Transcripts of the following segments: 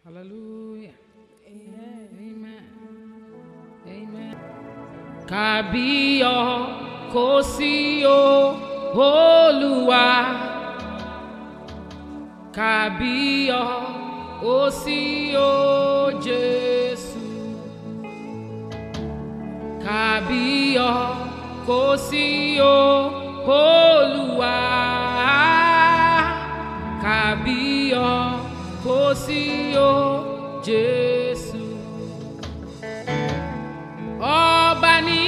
Hallelujah. Amen. Amen. Kábíyèsí o Olúwa. Kábíyèsí o Jésù. Kábíyèsí o Olúwa. Kábíyèsí o Jésù. Ọba ni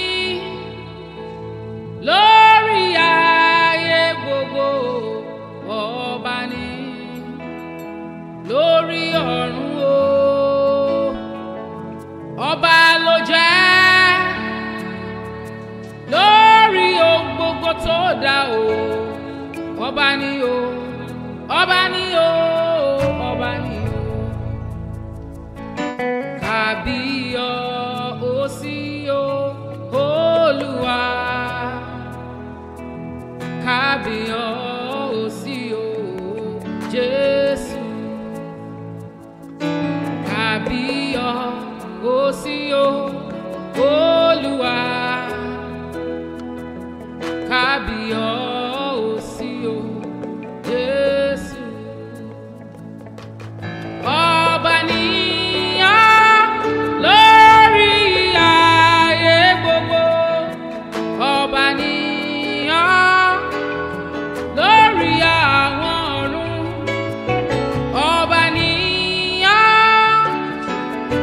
lórí ayé gbogbo, ọba ni lórí ọ̀run o, ọba ló jẹ́ lórí ohun gbogbo tó dá o, ọba ni o, ọba ni o, ọba ni o. Kábíyèsí o Olúwa. Kábíyèsí o Jésù. Kábíyèsí o Olúwa. Kábíyèsí o Jésù. Ọba ni lórí ayé gbogbo, ọba ni lórí àwọn ọ̀run, ọba ni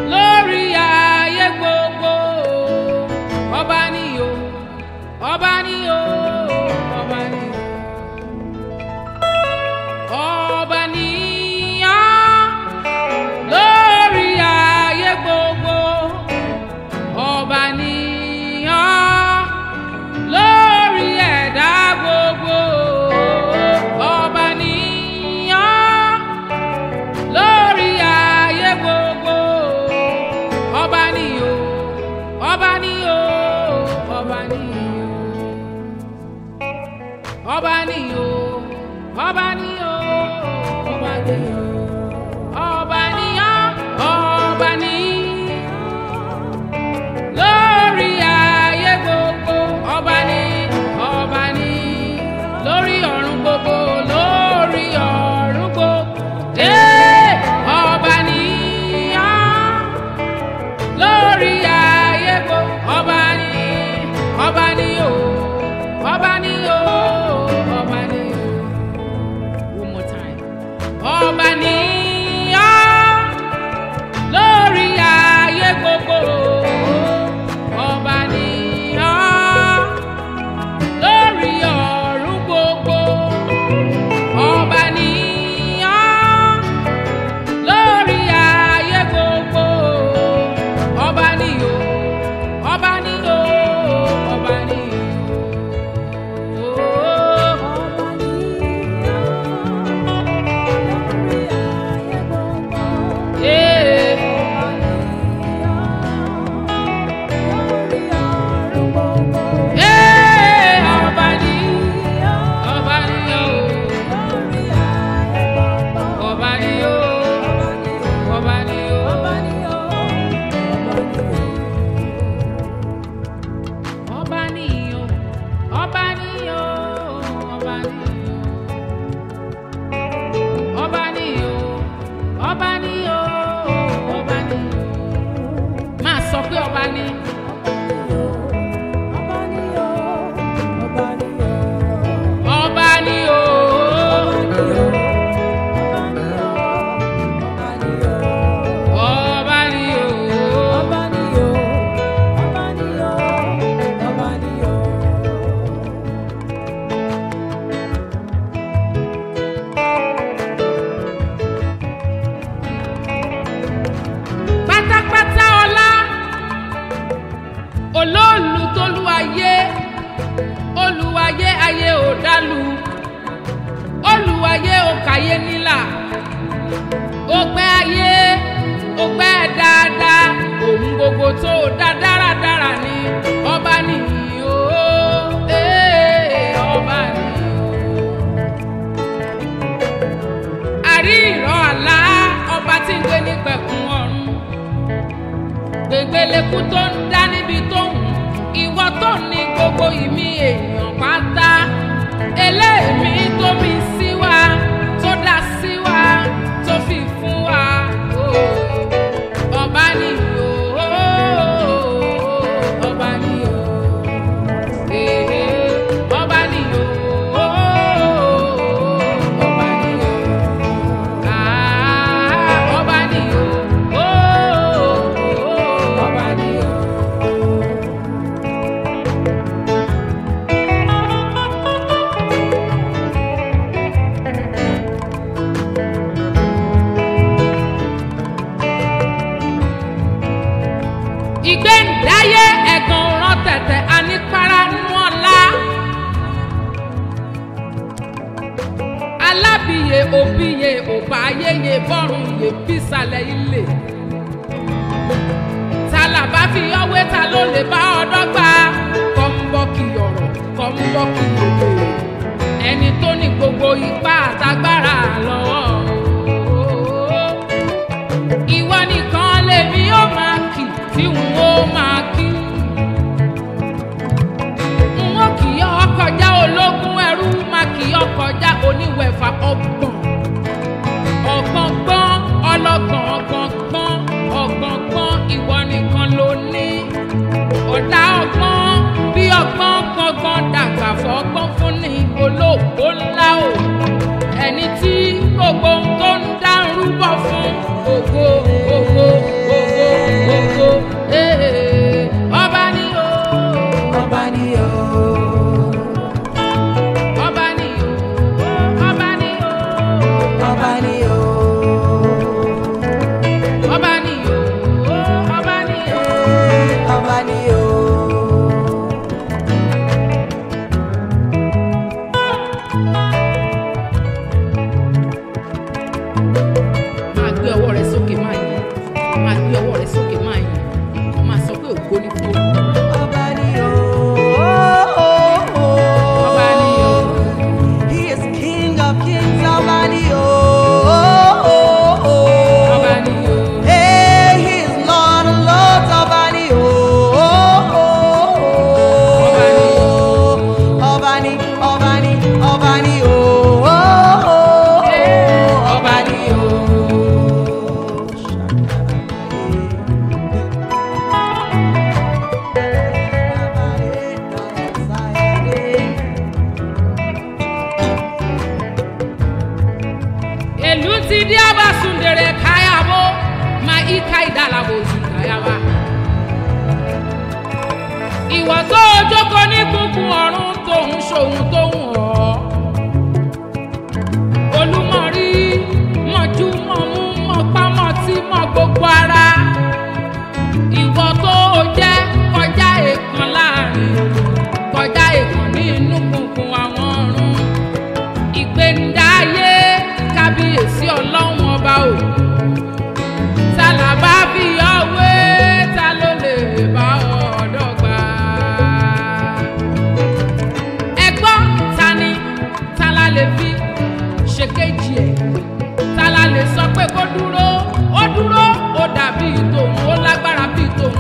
eku tó ń dá níbi tó ń ìwọ tó ní gbogbo ìmí èèyàn pátá eléèmí tó mi sí wa tó dá sí wa tó fi fún wa ọba ni ọba ni ọba ni ọba ni ọba ni ọba ni. Ìgbéǹdáyé ẹ̀gàn rán tẹ̀tẹ̀ anípara nú ọ̀la alábìyè òbíye òbá ayéye bọ́rùn yè bísàlẹ̀ ilé tàlàbá fi ọwé ta ló lè bá ọdọ́gba kọ́ńbọ́ọ̀kì ọ̀rọ̀ kọ́ńbọ́ọ̀kì òde ẹni tó ní gbogbo ipá àtagbára lọ́wọ́ ìwọ nìkan lèmi ó máa kì tí n ó máa kí n ó kì í ọkọjá ológun ẹrú máa kì í ọkọjá oníwẹ̀fà ọgbọ̀n ọgbọ̀ngbọ̀n ọlọ́gbọ̀n ọgbọ̀ngbọ̀n ọgbọ̀ngbọ̀n ìwọ nìkan ló ní ọ̀dà ọgbọ̀n bí ọgbọ̀n gbọ̀ngbọ̀n dàgbà fọ́gbọ́n fún ní olóògbó ńlá o ẹni tí gbogbo ohun tó ń dá ń rúbọ fún ògo ògo ògo ògo ọba ni o ọba ni o ọba ni o ọba ni o ọba ni o ọba ni o ọba ni o ọba ni o. Máa gbé ọwọ́ rẹ sókè máa yìn máa gbé ọwọ́ rẹ sókè máa yìn kò máa sọ pé ògo ni fún ọ. Ọba ni o. Ọba ni o. He is King of Kings. Ọba ni o. Ọba ni o. Hey, he is Lord of Lords. Ọba ni o. Ọba ni o. Ọba ni ọba ni ọba ni o. Ọba ni o. Èlú ti di abasundere kayabo ma ika idalabo zikayaba. Ìwọ tó jókòó ní kúnkún ọ̀run tó ń ṣòun tó ń họ̀ olúmọ̀rí mọ̀jú mọ̀mú mọ̀pámọ̀ tí mọ̀ gbogbo ara ìwọ tó jẹ́ kọjá èèkàn láàrin kọjá èèkàn nínú kúnkún àwọn ọ̀run ìgbéǹdáyé kábíyèsí ọlọ́run ọba o tàlàbá fi ọwé ta ló lè bá ọ̀dọ́gba ẹgbọ́n ta ni ta la lè fi ṣèkejì ẹ̀ ta la lè sọ pé kó dúró ó dàbí tòun ó lágbára bí tòun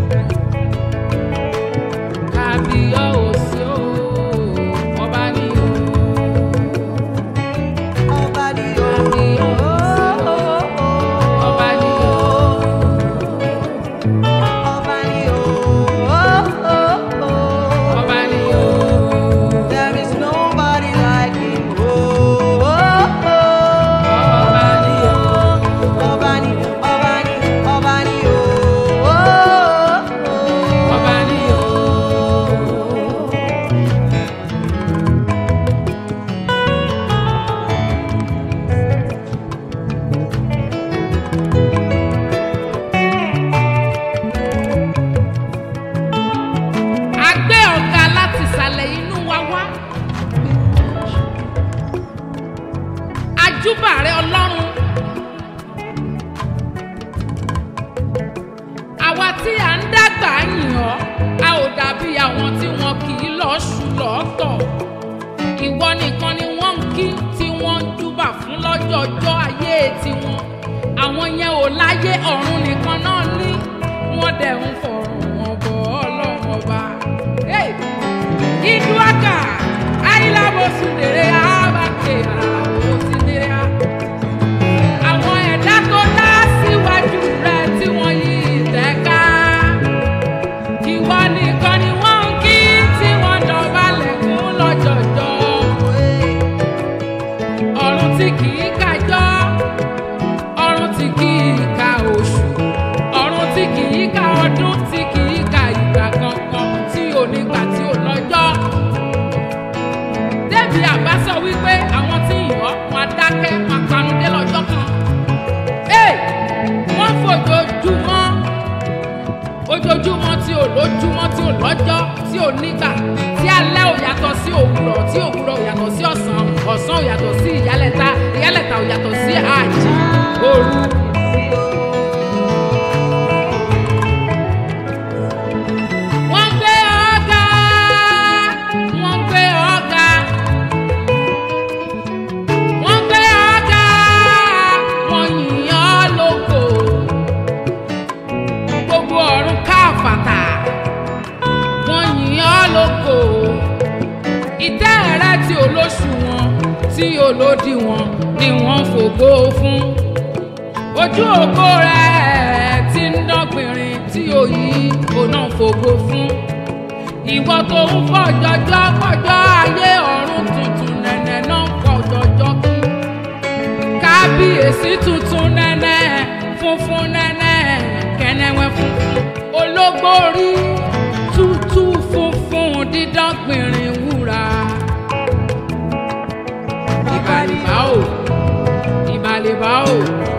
kábíyèsí o ọba ni o. Ọba ni o. Ọba ni o. Ọba ni o. Ọba ni o. There is nobody like him. Ọba ni o. Ọba ni ọba ni ọba ni o. Ọba ni o. A gbé ọ̀gá láti ìsàlẹ̀ inú wa wá. Àjúbà rẹ Ọlọ́run. Àwa tí à ń dàgbà yìn ọ́, a ò dàbí àwọn tí wọn kì í lọ ṣù lọ́tọ̀. Ìwọ nìkan ni wọ́n ń kí tí wọ́n ń júbà fún lọ́jọ́jọ́ ayé tiwọn. Àwọn yẹn ò láyé ọ̀run nìkan náà ní. wọ́n dẹ̀ ń fọ̀rùn wọn bọ̀ ọlọ́run ọba. Ìdúwàkà ayílábòsùnlérè àbàkè àlàbòsùnlérè. Àwọn ẹ̀dá tó dá síwájú rẹ̀ tí wọ́n yí ìtẹ́ ká. Ìwọ nìkan ni wọ́n ń kí tí wọ́n dọ̀bálẹ̀ fún lọ́jọ̀jọ́. Ọ̀run tí kì í kájọ́, ọ̀run tí kì í ka oṣù, ọ̀run tí kì í ka ọdún, tí kì í ka ìgbà kankan, tí ò nígbà tí ò lọ́jọ́. Débi àbá sọ wípé àwọn tí ìyọ́ wọn dákẹ́ wọn panudé lọ́jọ́ kan. Wọ́n fojoojúmọ́, ojoojúmọ́ tí ò lójúmọ́, tí ò lọ́jọ́, tí ò nígbà, tí alẹ́ ò yàtọ̀ sí òwúrọ̀, tí òwúrọ̀ ò yàtọ̀ sí ọ̀sán, ọ̀sán ò yàtọ̀ sí ìyálẹ̀ta, ìyálẹ̀ta ò yàtọ̀ sí àjí, òru. Wọ́n gbé ọ̀gá, wọ́n gbé ọ̀gá, wọ́n gbé ọ̀gá, wọ́n yìn ọ́ lógo. Gbogbo ọ̀run káfàtà, wọ́n yìn ọ́ lógo. Ìtẹ́ rẹ tí olóṣùwọ̀n, tí olódiwọ̀n ni wọ́n fògo fún. Ojú ògo rẹ̀ tí ń dọ́gbìnrin tí òyì òná fògo fún. Ìwọ tó ń fọ̀jọ́jọ́ fọjọ́ ayé ọ̀run tuntun nẹ̀nẹ̀ náà fọ̀jọ́jọ́ kí. Kábíyèsí tuntun nẹ̀nẹ̀ funfun nẹ̀nẹ̀ kẹ̀nẹ̀wẹ̀ funfun. Ológbórí tútù funfun dídọ́gbìnrin wúrà. Ìbàlìbà o, ìbàlìbà o.